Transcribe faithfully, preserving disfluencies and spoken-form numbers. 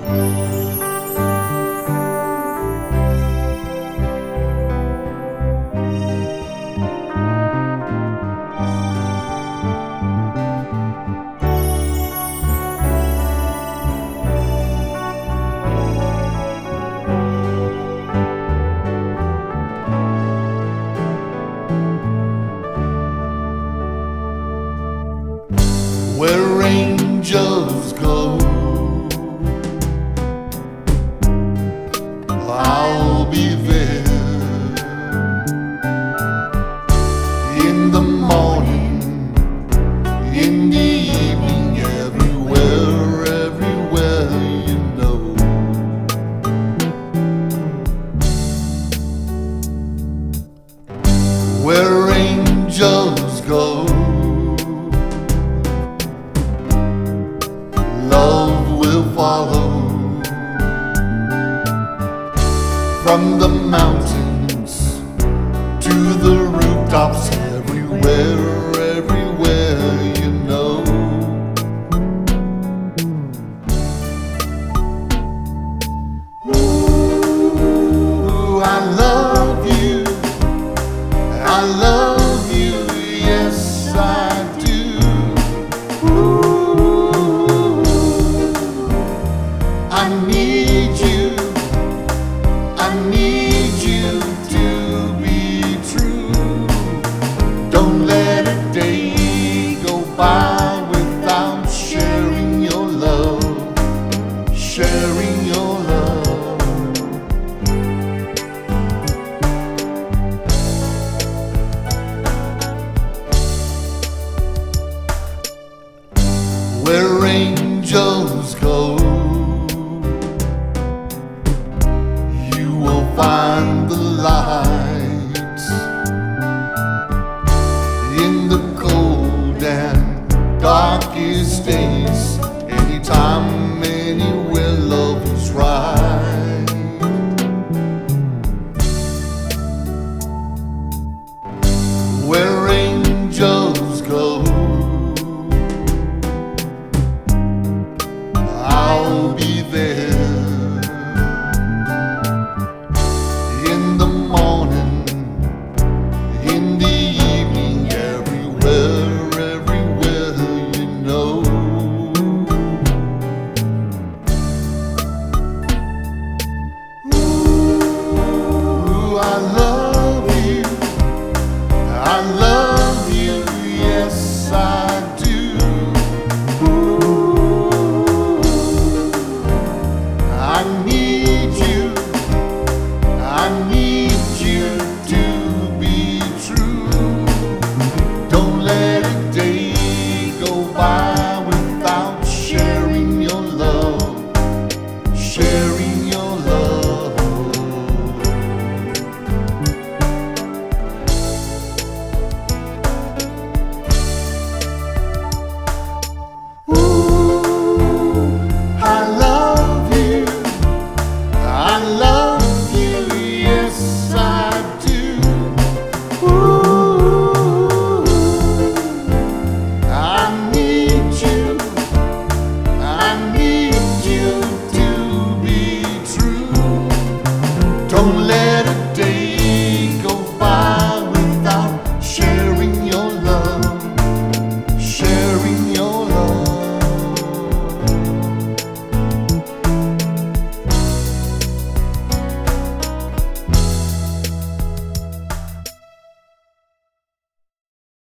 Where angels go, I'll be there. In the morning, in the evening, everywhere, everywhere, you know. Where angels go, love will follow. From the mountains to the rooftops, everywhere, everywhere, you know. Ooh, I love you, I love you, yes I do. Ooh, I need you, I need you to be true. Don't let a day go by without sharing your love, sharing